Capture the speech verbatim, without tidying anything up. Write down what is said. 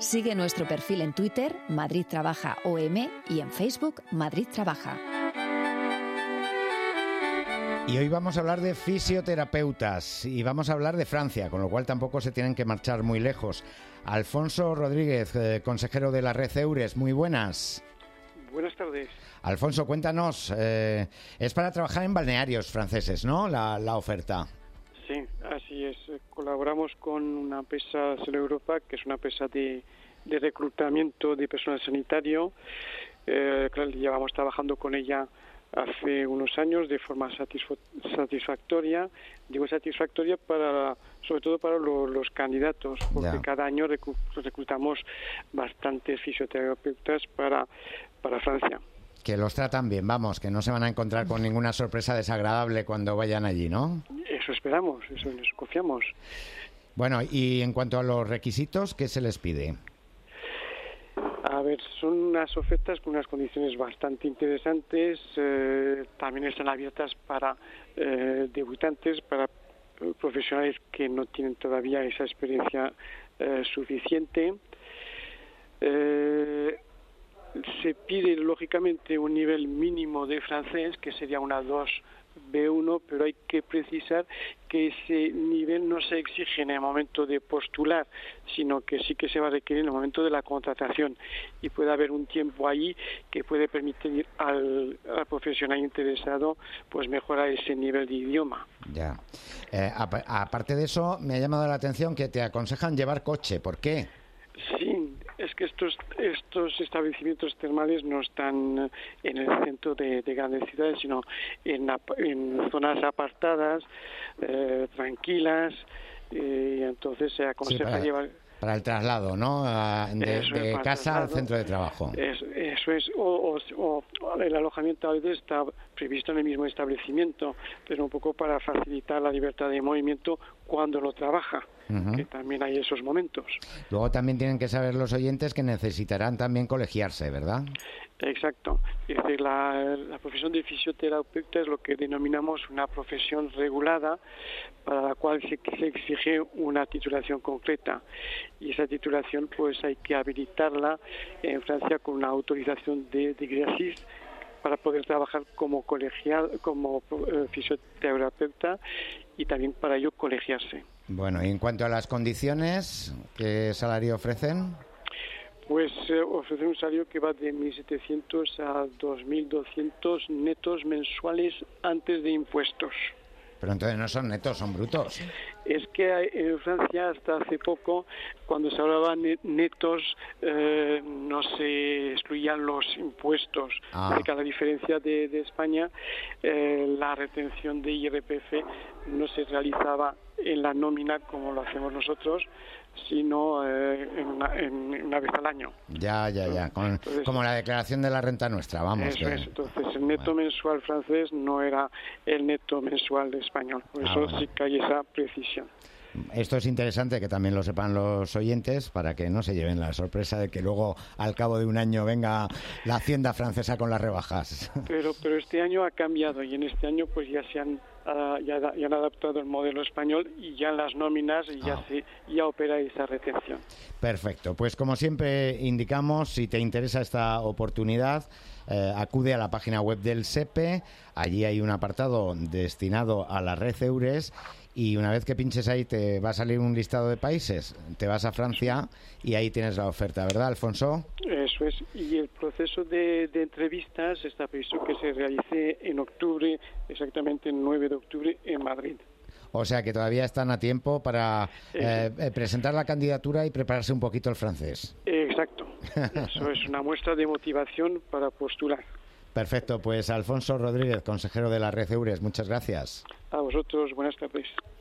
Sigue nuestro perfil en Twitter, Madrid Trabaja O M, y en Facebook, Madrid Trabaja. Y hoy vamos a hablar de fisioterapeutas y vamos a hablar de Francia, con lo cual tampoco se tienen que marchar muy lejos. Alfonso Rodríguez, eh, consejero de la red EURES, muy buenas. Buenas tardes. Alfonso, cuéntanos, eh, es para trabajar en balnearios franceses, ¿no?, la, la oferta. Sí, así es. Colaboramos con una empresa Selo Europa, que es una empresa de, de reclutamiento de personal sanitario. Eh, claro, llevamos trabajando con ella hace unos años de forma satisf- satisfactoria. Digo satisfactoria para, sobre todo para lo, los candidatos, porque ya. cada año recu- reclutamos bastantes fisioterapeutas para, para Francia. Que los tratan bien, vamos, que no se van a encontrar con ninguna sorpresa desagradable cuando vayan allí, ¿no? Eso esperamos, eso nos confiamos. Bueno, y en cuanto a los requisitos, ¿qué se les pide? A ver, son unas ofertas con unas condiciones bastante interesantes. Eh, también están abiertas para eh, debutantes, para eh, profesionales que no tienen todavía esa experiencia eh, suficiente. Eh, se pide, lógicamente, un nivel mínimo de francés, que sería una dos B uno, pero hay que precisar que ese nivel no se exige en el momento de postular, sino que sí que se va a requerir en el momento de la contratación, y puede haber un tiempo ahí que puede permitir al, al profesional interesado pues mejorar ese nivel de idioma. Ya. Eh, ap- aparte de eso, me ha llamado la atención que te aconsejan llevar coche. ¿Por qué? Sí, es que estos estos establecimientos termales no están en el centro de, de grandes ciudades, sino en, en zonas apartadas, eh, tranquilas, y entonces se aconseja sí, para, llevar... Para el traslado, ¿no? A, de eso de es, casa al centro de trabajo. Es, eso es, o, o, o el alojamiento a veces está previsto en el mismo establecimiento, pero un poco para facilitar la libertad de movimiento cuando lo trabaja. Uh-huh. Que también hay esos momentos. Luego también tienen que saber los oyentes que necesitarán también colegiarse, ¿verdad? Exacto. Es decir, la, la profesión de fisioterapeuta es lo que denominamos una profesión regulada, para la cual se, se exige una titulación concreta, y esa titulación pues hay que habilitarla en Francia con una autorización de, de exercice para poder trabajar como colegial, como eh, fisioterapeuta, y también para ello colegiarse. Bueno, y en cuanto a las condiciones, ¿qué salario ofrecen? Pues eh, ofrecen un salario que va de mil setecientos a dos mil doscientos netos mensuales antes de impuestos. Pero entonces no son netos, son brutos. Es que en Francia hasta hace poco, cuando se hablaba netos, eh, no se excluían los impuestos. Ah. De cada diferencia de, de España, eh, la retención de I R P F no se realizaba en la nómina como lo hacemos nosotros, sino eh, en, una, en una vez al año. Ya, ya, ya. Con, entonces, como la declaración de la renta nuestra, vamos. Eso que... es. Entonces, el neto bueno. mensual francés no era el neto mensual español. Por eso ah, bueno. sí que hay esa precisión. Esto es interesante que también lo sepan los oyentes, para que no se lleven la sorpresa de que luego al cabo de un año venga la Hacienda francesa con las rebajas. Pero pero este año ha cambiado, y en este año pues ya se han uh, ya, ya han adaptado el modelo español, y ya en las nóminas ya ah. se ya opera esa retención. Perfecto. Pues como siempre indicamos, si te interesa esta oportunidad, eh, acude a la página web del S E P E. Allí hay un apartado destinado a la red EURES, y una vez que pinches ahí te va a salir un listado de países. Te vas a Francia y ahí tienes la oferta, ¿verdad, Alfonso? Eso es. Y el proceso de, de entrevistas está previsto que se realice en octubre, exactamente el nueve de octubre, en Madrid. O sea que todavía están a tiempo para eh, presentar la candidatura y prepararse un poquito el francés. Exacto. Eso es una muestra de motivación para postular. Perfecto. Pues Alfonso Rodríguez, consejero de la red EURES, muchas gracias. A vosotros, buenas tardes.